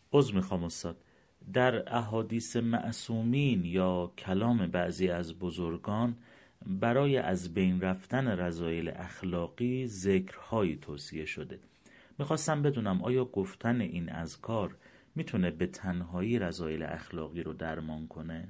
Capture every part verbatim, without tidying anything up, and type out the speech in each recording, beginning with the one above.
عذر میخوام استاد، در احادیث معصومین یا کلام بعضی از بزرگان برای از بین رفتن رذایل اخلاقی ذکرهایی توصیه شده. میخواستم بدونم آیا گفتن این اذکار میتونه به تنهایی رذایل اخلاقی رو درمان کنه؟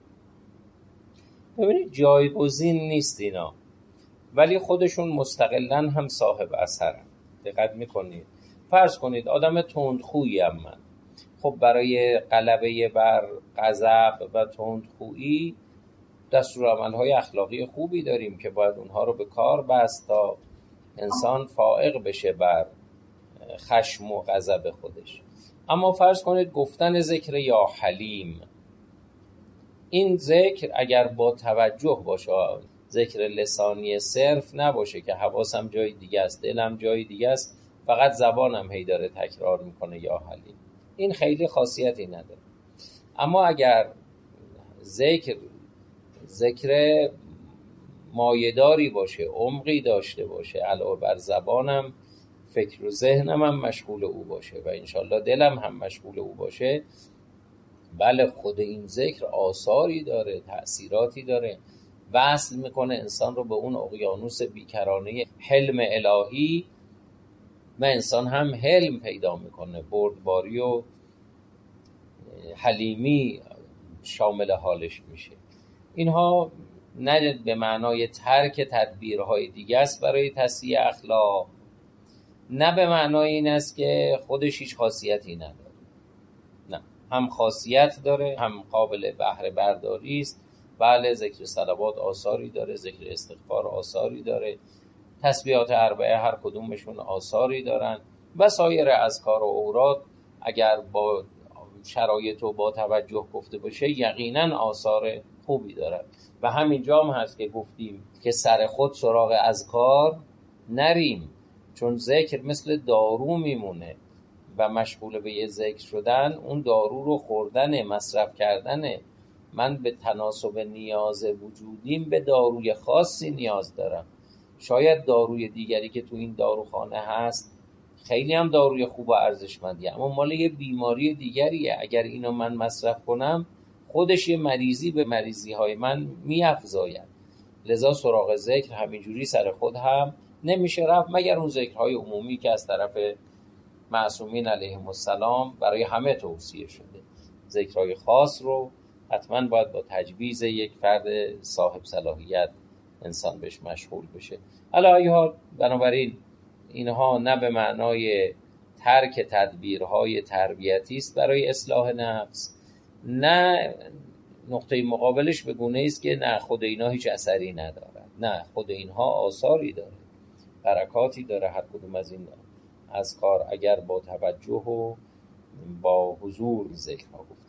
ببینید جایگزین نیست اینا، ولی خودشون مستقلاً هم صاحب اثرن. دقت میکنید؟ فرض کنید آدم تندخوییم من، خب برای غلبه بر غضب و تندخویی دستورالعمل‌های اخلاقی خوبی داریم که باید اونها رو به کار بست تا انسان فائق بشه بر خشم و غضب خودش. اما فرض کنید گفتن ذکر یا حلیم، این ذکر اگر با توجه باشه، ذکر لسانی صرف نباشه که حواسم جای دیگه است، دلم جای دیگه است، فقط زبانم هی داره تکرار میکنه یا حلیم، این خیلی خاصیتی نداره. اما اگر ذکر ذکر مایه‌داری باشه، عمقی داشته باشه، علاوه بر زبانم فکر و ذهنم هم مشغول او باشه و انشالله دلم هم مشغول او باشه، بله خود این ذکر آثاری داره، تأثیراتی داره، وصل میکنه انسان رو به اون اقیانوس بیکرانه حلم الهی و انسان هم حلم پیدا میکنه، بردباری و حلیمی شامل حالش میشه. اینها نه به معنای ترک تدبیرهای دیگه است برای تصحیح اخلاق، نه به معنای این است که خودش هیچ خاصیتی نداره. نه، هم خاصیت داره، هم قابل بهره برداری است. بله ذکر صلوات آثاری داره، ذکر استغفار آثاری داره، تسبیحات اربعه هر کدومشون آثاری دارن و سایر اذکار و اوراد اگر با شرایط و با توجه گفته باشه یقینا آثار خوبی دارن. و همینجا هم هست که گفتیم که سر خود سراغ اذکار نریم، چون ذکر مثل دارو میمونه و مشغول به یه ذکر شدن اون دارو رو خوردن، مصرف کردنه. من به تناسب نیاز وجودیم به داروی خاصی نیاز دارم. شاید داروی دیگری که تو این داروخانه هست خیلی هم داروی خوب و ارزشمندیه، اما مال یه بیماری دیگریه. اگر اینو من مصرف کنم خودش یه مریضی به مریضی های من میافزاید. لذا سراغ ذکر همینجوری سر خود هم نمیشه رفت، مگر اون ذکرهای عمومی که از طرف معصومین علیهم السلام برای همه توصیه شده. ذکرهای خاص رو حتما باید با تجویز یک فرد صاحب صلاحیت انسان بهش مشغول بشه. علیه بنابراین اینها نه به معنای ترک تدبیرهای تربیتی است برای اصلاح نفس، نه نقطه مقابلش به گونه است که نه خود اینها هیچ اثری ندارد. نه، خود اینها آثاری داره، برکاتی داره. هر کدوم از این اذکار اگر با توجه و با حضور ذکرها گفت